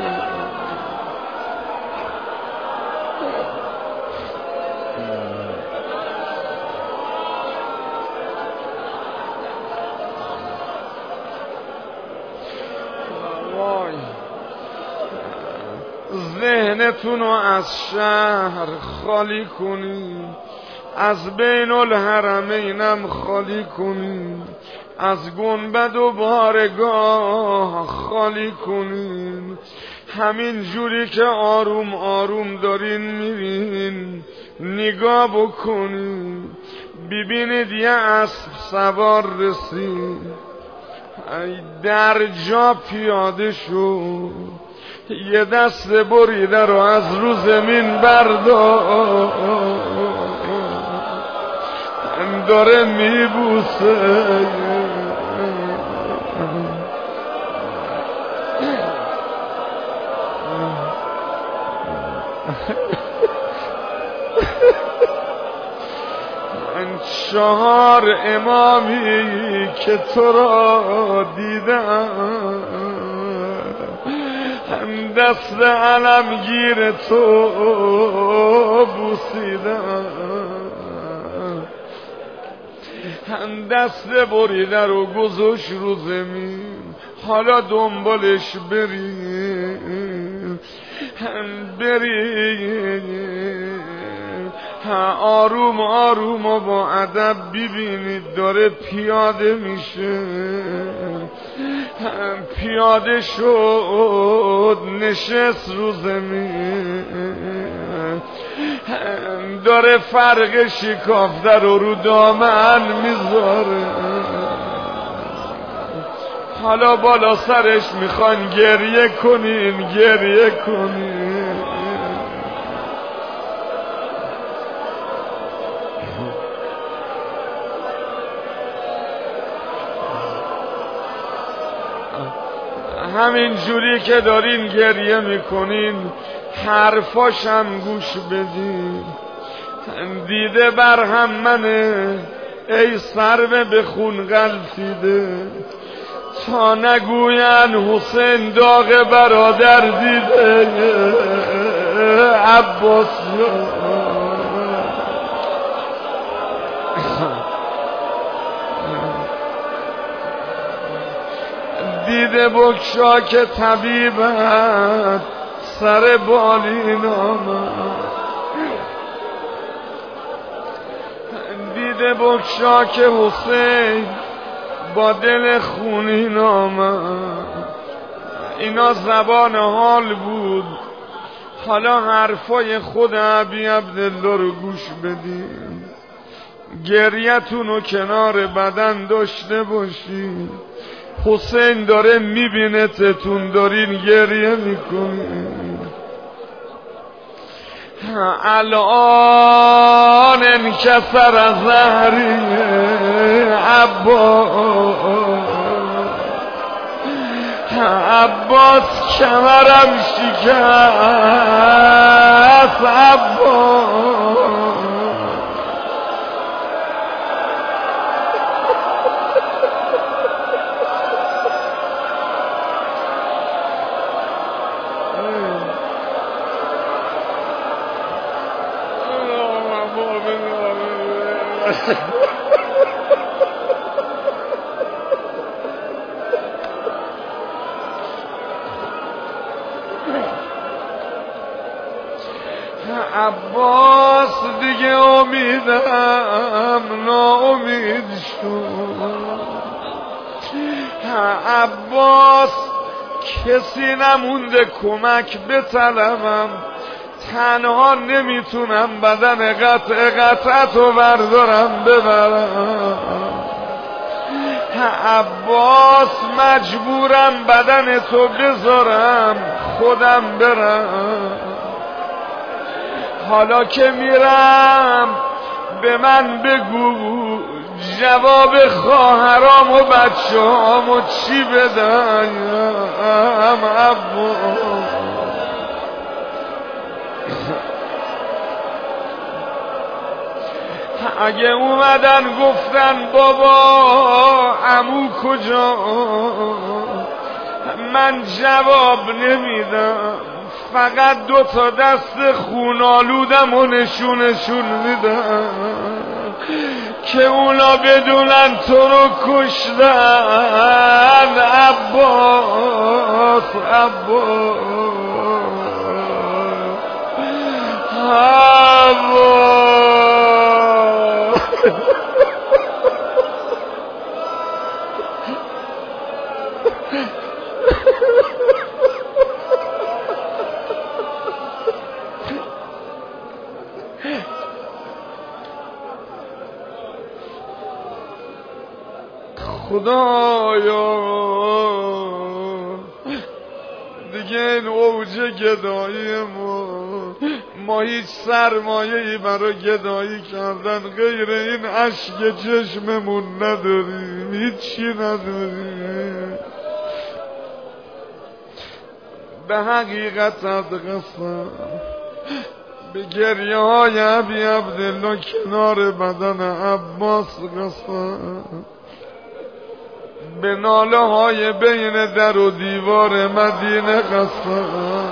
S1: ذهنتون رو از شهر خالی کنید، از بین الحرمینم خالی کنید، از گنبد و بارگاه خالی کنید. همین جوری که آروم آروم دارین میرین نگاه بکنید، ببینید یه اسب سوار رسید، در جا پیاده شد، یه دست بریده رو از رو زمین برداشت، داره میبوسه. چهار امامی که تو را دیدم هم دست علمگیر تو بوسیدم، هم دست بریده رو گذاشت رو زمین. حالا دنبالش بریم آروم آروم و با ادب. ببینید داره پیاده میشه، پیاده شد نشست رو زمین، داره فرق شکافته رو دامن میذاره. حالا بالا سرش میخوان گریه کنین، گریه کنین. همین جوری که دارین گریه میکنین حرفاش هم گوش بدین. دیده بر هم منه ای سرو به خون غلطیده، تا نگوین حسین داغ برادر دیده. عباس دیده بکشا که طبیبت سر بالین آمد، دیده بکشا که حسین با دل خونین آمد. اینا زبان حال بود. حالا حرفای خود ابی عبدالله رو گوش بدین، گریتون رو کنار بدن داشته باشین. حسین داره میبینه تتون دارین گریه میکنین. الان که سر از زهری عباس کمرم شکست عباس دیگه امیدم ناامید شد. عباس کسی نمونده کمک بطلبم، تنها نمیتونم بدن قطعتو بردارم ببرم. عباس مجبورم بدن تو بذارم خودم برم. حالا که میرم به من بگو جواب خواهرام و بچه‌هام و چی بدم عباس. اگه اومدن گفتن بابا عمو کجا، من جواب نمیدم، فقط 2 تا دست خونالودم و نشونشون میدم که اونا بدونن تو رو کشتن عباس خدایا دیگه این اوج گدایی ما هیچ سرمایه‌ای برای گدایی کردن غیر این اشک چشممون نداریم، هیچی نداریم. به حقیقت قسم به گریه های ابی عبدالله کنار بدن عباس قسم، به ناله های بین در و دیوار مدینه قسم.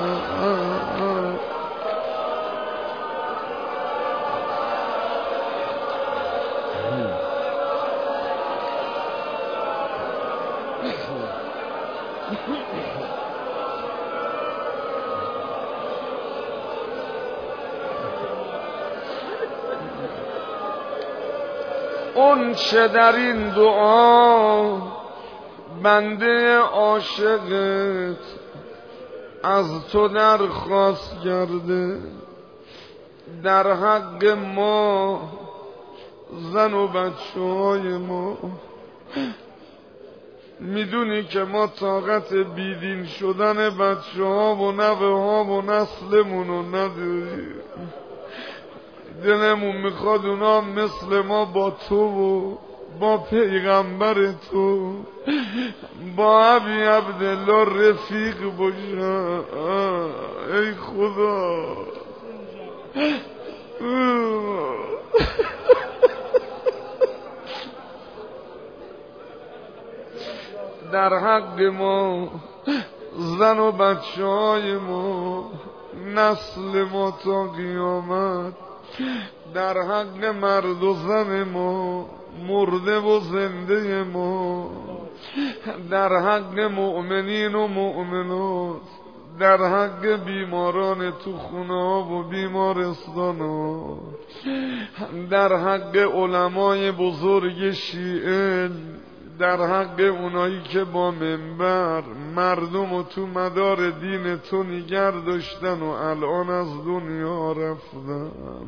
S1: اون چه در این دعا بنده عاشقت از تو درخواست کرده، در حق ما زن و بچه های ما، میدونی که ما طاقت بیدین شدن بچه ها و نوه ها و نسلمونو نداریم. دلمون میخواد اونا مثل ما با تو و با پیغمبر تو با ابی عبدالله رفیق باشن. ای خدا در حق ما زن و بچه های ما، نسل ما تا قیامت، در حق مرد و زن ما، مرده و زنده ما، در حق مؤمنین و مؤمنات، در حق بیماران تو خونه ها و بیمارستان ها، در حق علمای بزرگ شیعه، در حق اونایی که با منبر مردم و تو مدار دین تو نگر داشتن و الان از دنیا رفتن،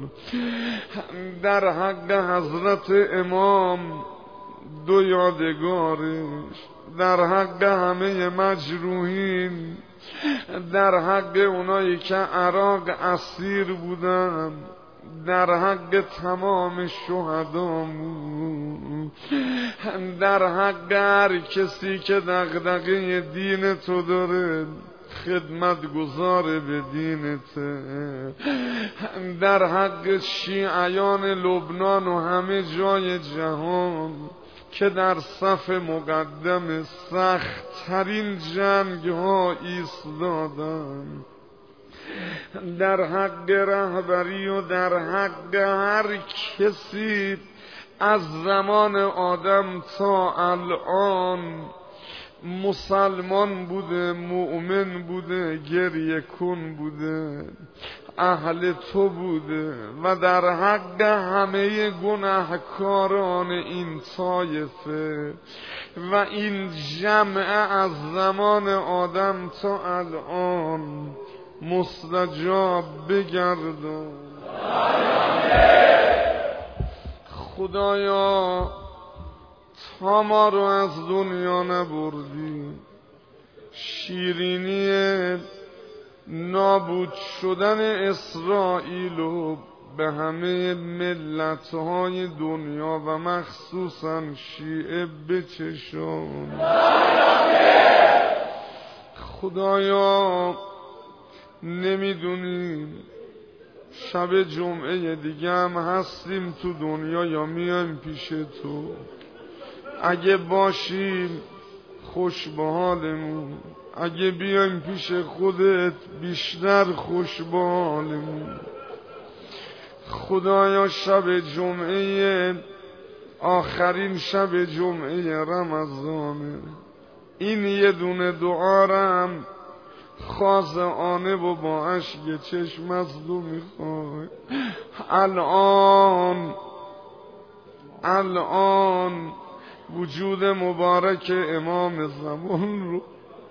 S1: در حق حضرت امام 2 یادگارش، در حق همه مجروحین، در حق اونایی که عراق اسیر بودن، در حق تمام شهدامون، در حق هر کسی که دغدغه دین تو داره، خدمت گزار به دینته، در حق شیعیان لبنان و همه جای جهان که در صف مقدم سخت ترین جنگ ها ایستادن، در حق رهبری و در حق هر کسی از زمان آدم تا الان مسلمان بوده، مؤمن بوده، گریه کن بوده، اهل تو بوده، و در حق همه گناهکاران این طایفه و این جمع از زمان آدم تا الان مستجاب بگردان. خدایا تا ما رو از دنیا نبردی، شیرینی نابود شدن اسرائیل و به همه ملت‌های دنیا و مخصوصا شیعه بچشان. خدایا نمیدونیم شب جمعه دیگه هم هستیم تو دنیا یا میایم پیش تو. اگه باشیم خوش به حالمون، اگه بیایم پیش خودت بیشتر خوش به حالمون. خدایا شب جمعه آخرین شب جمعه رمضانه، این یه دونه دعارم خاضعانه و با اشک چشم از تو میخوای. الان وجود مبارک امام زمان رو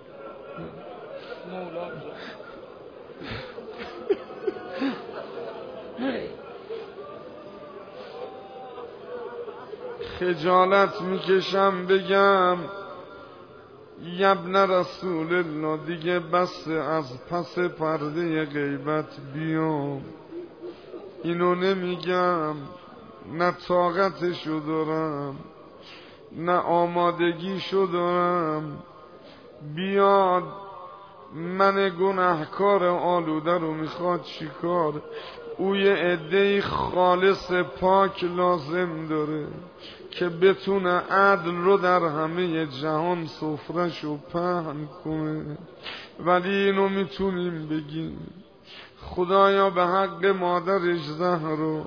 S1: خجالت میکشم بگم یبن رسول الله دیگه بس از پس پرده غیبت بیام. اینو نمیگم نه طاقتشو دارم نه آمادگیشو دارم. بیاد من گناهکار آلوده رو میخواد چیکار؟ او یه عده‌ای خالص پاک لازم داره که بتونه عدل رو در همه جهان سفره‌شو پهن کنه. ولی اینو میتونیم بگیم خدایا به حق مادرش زهرا،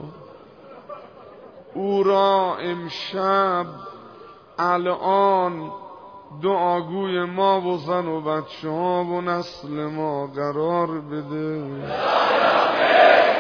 S1: او را امشب الان دعاگوی ما و زن و بچه ها و نسل ما قرار بده.